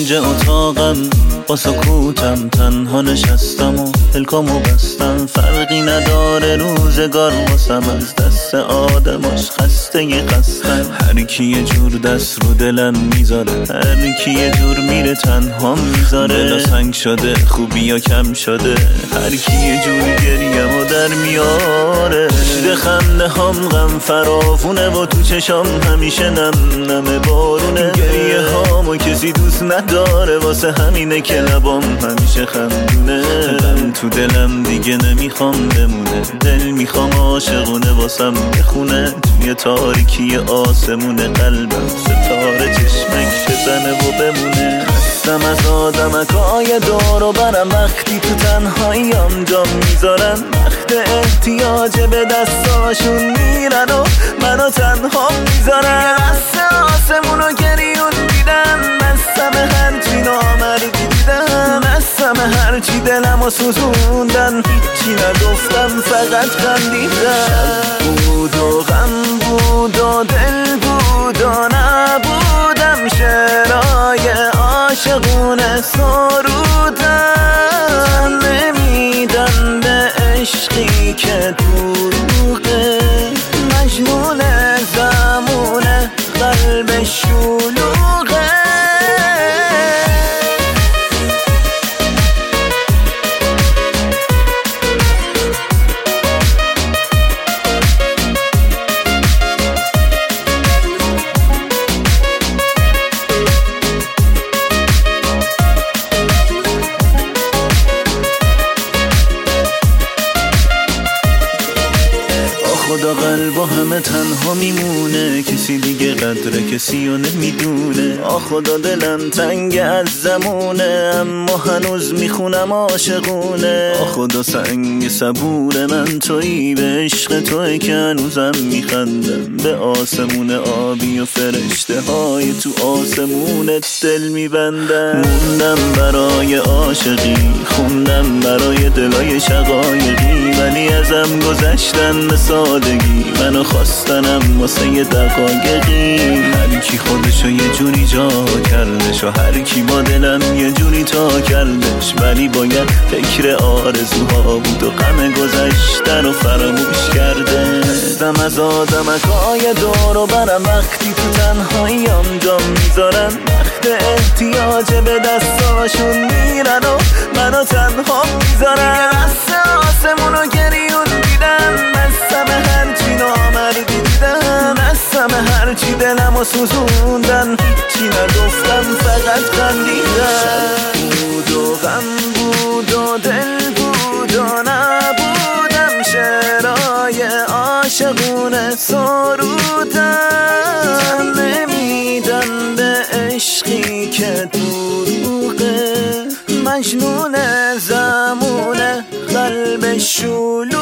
کنج اتاقم با سکوتم تنها نشستم و پلکامو بستم. فرقی نداره روزگار واسم از دست آدماش خسته خستم. هر کی یه جور دست رو دلم میذاره، هر کی یه جور میره تنها میذاره. دلا سنگ شده خوبی یا کم شده، هر کی یه جور گریم و در میاره. شده خنده هم غم فراوونه و تو چشام همیشه نم نم بارونه. گریه هامو کسی دوست نداره، واسه همینه که لبام همیشه خندونه. غم تو دلم دیگه نمیخوام بمونه، دل میخوام عاشقونه واسم بخونه. توی تاریکی آسمونه قلبم ستاره چشمک بزنه و بمونه. خستم از آدمکای دور و برم، وقتی تو تنهاییم جام میذارن. وقت احتیاج به دستاشون میرن و منو تنها میذارن. بسته آسمونو گریون دیدن، بستم هرچی نامردی دیدن. بستم هرچی دلمو سوزوندن، هیچی نگفتم فقط خندیدن. بود و غم بود و دل بود و نبودم، شعرهای عاشقونه سرودن. نمیدن به عشقی که دروغه، مجنون زمونه قلب شلوغه. خدا قلبا همه تنها میمونه، کسی دیگه قدر کسی رو نمیدونه. خدا دلم تنگ از زمونه، اما هنوز میخونم عاشقونه. خدا سنگ صبور من تویی، به عشق توی که هنوزم میخندم. به آسمون آبی و فرشته های تو آسمونت دل میبندم. موندم برای عاشقی، خوندم برای دلای شقایقی، ولی ازم گذشتن به سادگی. منو خواستنم واسه یه دقایقی. هر کی خودشو یه جوری جا کردش و هر کی با دلم یه جوری تا کردش، ولی باید فکر آرزوها بود و غم گذشته رو فراموش کرده. هستم از آدمکای دور و برم، وقتی تو تنهاییم جام میذارن. وقت احتیاج به دستاشون میرن و منو تنها میذارن. بسته آسمونو گریون دیدن، بستم هرچی نامردی دیدن. بستم هرچی دلمو سوزوندن، هیچی نگفتم فقط خندیدن. بود و غم بود و دل بود و نبودم، شعرهای عاشقونه سرودن. نمیدن به عشقی که دروغه، مجنون زمونه قلب شلوغه.